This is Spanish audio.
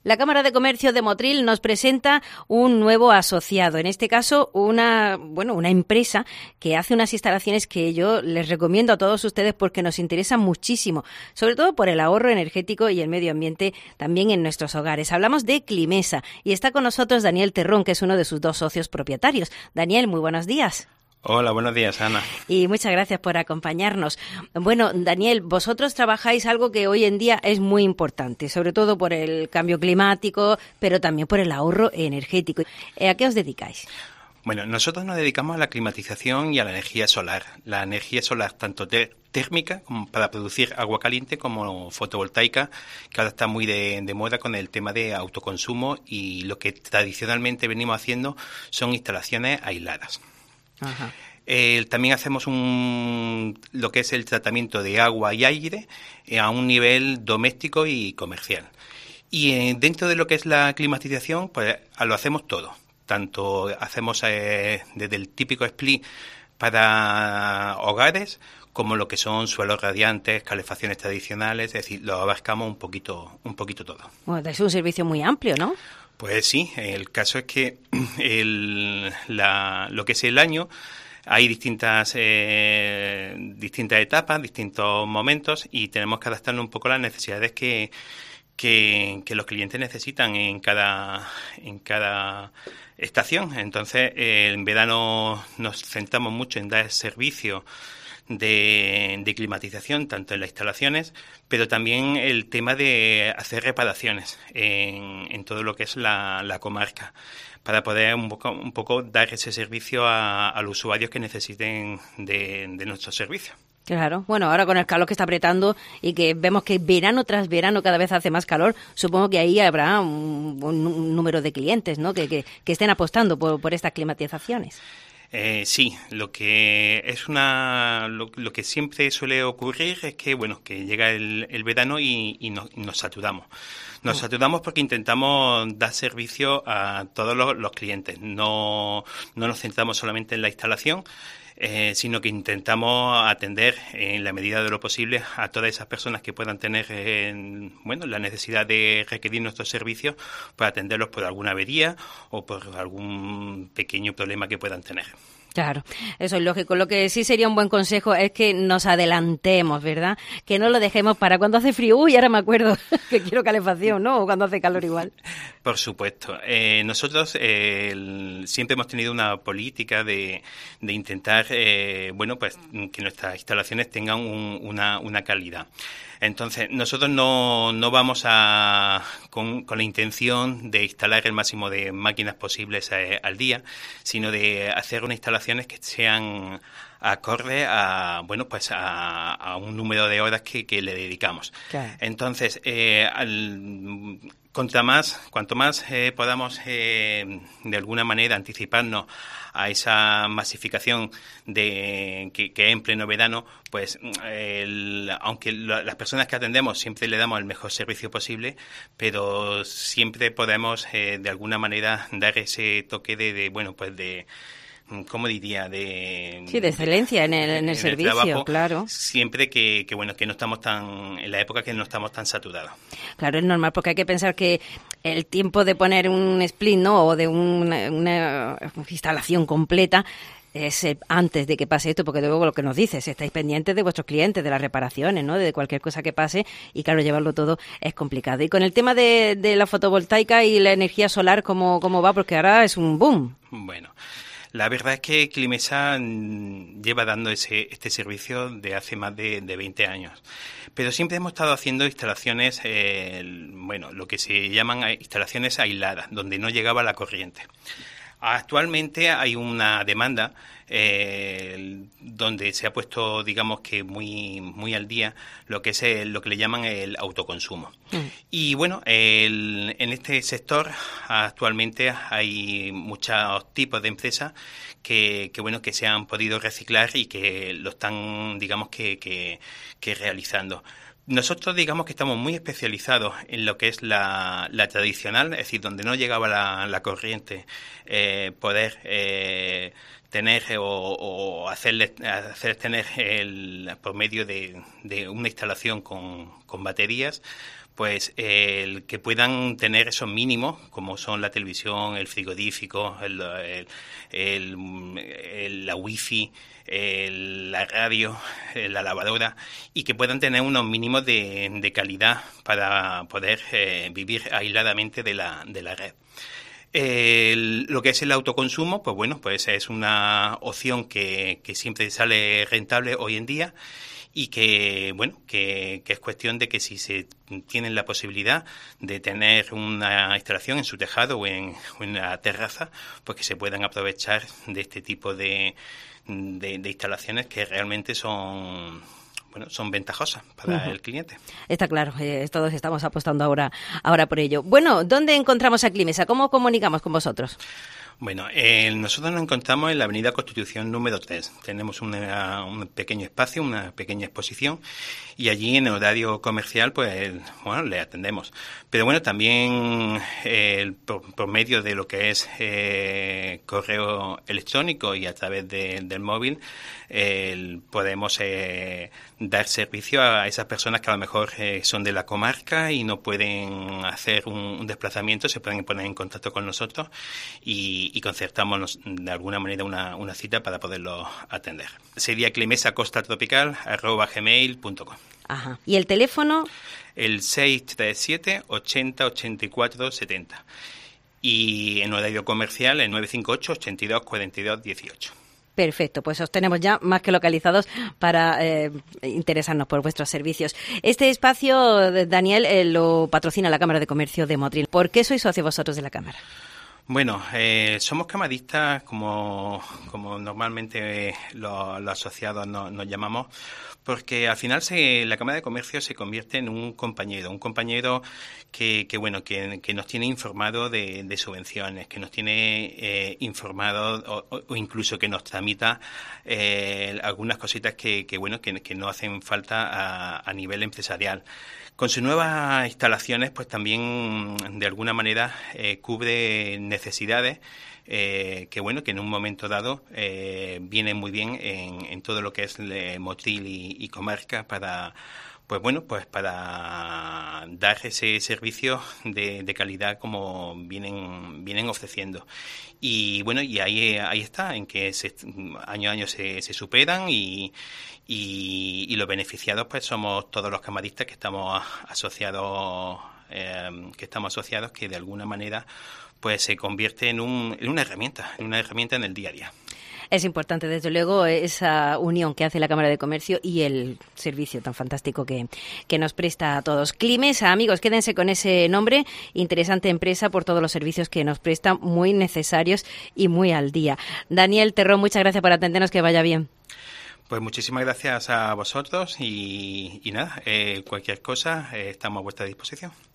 La Cámara de Comercio de Motril nos presenta un nuevo asociado, en este caso una empresa que hace unas instalaciones que yo les recomiendo a todos ustedes porque nos interesan muchísimo, sobre todo por el ahorro energético y el medio ambiente también en nuestros hogares. Hablamos de Climesa y está con nosotros Daniel Terrón, que es uno de sus dos socios propietarios. Daniel, muy buenos días. Hola, buenos días, Ana. Y muchas gracias por acompañarnos. Bueno, Daniel, vosotros trabajáis algo que hoy en día es muy importante, sobre todo por el cambio climático, pero también por el ahorro energético. ¿A qué os dedicáis? Bueno, nosotros nos dedicamos a la climatización y a la energía solar. La energía solar tanto térmica, como para producir agua caliente, como fotovoltaica, que ahora está muy de moda con el tema de autoconsumo, y lo que tradicionalmente venimos haciendo son instalaciones aisladas. Ajá. También hacemos lo que es el tratamiento de agua y aire a un nivel doméstico y comercial. Y dentro de lo que es la climatización, pues lo hacemos todo. Tanto hacemos desde el típico split para hogares, como lo que son suelos radiantes, calefacciones tradicionales, es decir, lo abarcamos un poquito todo. Bueno, es un servicio muy amplio, ¿no? Pues sí, el caso es que lo que es el año, hay distintas etapas, distintos momentos, y tenemos que adaptarnos un poco a las necesidades que los clientes necesitan en cada estación. Entonces, en verano nos centramos mucho en dar servicio de climatización, tanto en las instalaciones, pero también el tema de hacer reparaciones en todo lo que es la comarca, para poder un poco dar ese servicio a los usuarios que necesiten de nuestros servicios. Claro, bueno, ahora con el calor que está apretando y que vemos que verano tras verano cada vez hace más calor, supongo que ahí habrá un número de clientes, ¿no?, que estén apostando por estas climatizaciones. Sí, lo que siempre suele ocurrir es que que llega el verano y nos saturamos. Nos saturamos porque intentamos dar servicio a todos los clientes. No nos centramos solamente en la instalación, sino que intentamos atender en la medida de lo posible a todas esas personas que puedan tener la necesidad de requerir nuestros servicios, para atenderlos por alguna avería o por algún pequeño problema que puedan tener. Claro, eso es lógico. Lo que sí sería un buen consejo es que nos adelantemos, ¿verdad? Que no lo dejemos para cuando hace frío. Uy, ahora me acuerdo que quiero calefacción, ¿no? O cuando hace calor igual. Por supuesto. Nosotros siempre hemos tenido una política de intentar, que nuestras instalaciones tengan una calidad. Entonces, nosotros no vamos con la intención de instalar el máximo de máquinas posibles al día, sino de hacer unas instalaciones que sean acorde a un número de horas que le dedicamos. Claro. Entonces, cuanto más podamos de alguna manera anticiparnos a esa masificación que en pleno verano, pues aunque las personas que atendemos siempre le damos el mejor servicio posible, pero siempre podemos de alguna manera dar ese toque ¿cómo diría? De excelencia en el servicio, trabajo, claro. Siempre que no estamos en la época que no estamos tan saturados. Claro, es normal, porque hay que pensar que el tiempo de poner un split, ¿no?, o de una instalación completa es antes de que pase esto, porque luego lo que nos dices, estáis pendientes de vuestros clientes, de las reparaciones, ¿no?, de cualquier cosa que pase, y claro, llevarlo todo es complicado. Y con el tema de la fotovoltaica y la energía solar, ¿cómo va? Porque ahora es un boom. Bueno, la verdad es que Climesa lleva dando este servicio de hace más de 20 años. Pero siempre hemos estado haciendo instalaciones, lo que se llaman instalaciones aisladas, donde no llegaba la corriente. Actualmente hay una demanda donde se ha puesto, digamos que muy al día, lo que es lo que le llaman el autoconsumo. Y en este sector actualmente hay muchos tipos de empresas que se han podido reciclar y que lo están, digamos que realizando. Nosotros digamos que estamos muy especializados en lo que es la tradicional, es decir, donde no llegaba la corriente, poder tener o hacerles tener por medio de una instalación con baterías, pues el que puedan tener esos mínimos, como son la televisión, el frigorífico, la wifi, la radio, la lavadora, y que puedan tener unos mínimos de calidad para poder vivir aisladamente de la red. Lo que es el autoconsumo, pues bueno, pues es una opción que siempre sale rentable hoy en día, y que, bueno, que es cuestión de que si se tienen la posibilidad de tener una instalación en su tejado o en la terraza, pues que se puedan aprovechar de este tipo de instalaciones que realmente son ventajosas para el cliente. Está claro, todos estamos apostando ahora por ello. Bueno, ¿dónde encontramos a Climesa? ¿Cómo comunicamos con vosotros? Bueno, nosotros nos encontramos en la Avenida Constitución número 3. Tenemos un pequeño espacio, una pequeña exposición, y allí en el horario comercial, pues, bueno, le atendemos. Pero bueno, también por medio de lo que es correo electrónico y a través del móvil, podemos dar servicio a esas personas que a lo mejor son de la comarca y no pueden hacer un desplazamiento, se pueden poner en contacto con nosotros y concertamos de alguna manera una cita para poderlo atender. Sería climesacostatropical@gmail.com. Ajá. ¿Y el teléfono? El 637 80 84 70. Y en horario comercial el 958 82 42 18. Perfecto, pues os tenemos ya más que localizados para interesarnos por vuestros servicios. Este espacio, Daniel, lo patrocina la Cámara de Comercio de Motril. ¿Por qué sois socios vosotros de la Cámara? Bueno, somos camaristas, como normalmente los asociados nos llamamos, porque al final la Cámara de Comercio se convierte en un compañero que nos tiene informado de subvenciones, que nos tiene informado o incluso que nos tramita algunas cositas que no hacen falta a nivel empresarial. Con sus nuevas instalaciones, pues también de alguna manera cubre necesidades que en un momento dado vienen muy bien en todo lo que es Motril y comarca para dar ese servicio de calidad como vienen ofreciendo. Y bueno, y ahí está, en que año a año se superan y los beneficiados pues somos todos los camaristas que estamos asociados, que de alguna manera pues se convierte en una herramienta en el día a día. Es importante, desde luego, esa unión que hace la Cámara de Comercio y el servicio tan fantástico que nos presta a todos. Climesa, amigos, quédense con ese nombre. Interesante empresa por todos los servicios que nos presta, muy necesarios y muy al día. Daniel Terrón, muchas gracias por atendernos, que vaya bien. Pues muchísimas gracias a vosotros y nada, cualquier cosa estamos a vuestra disposición.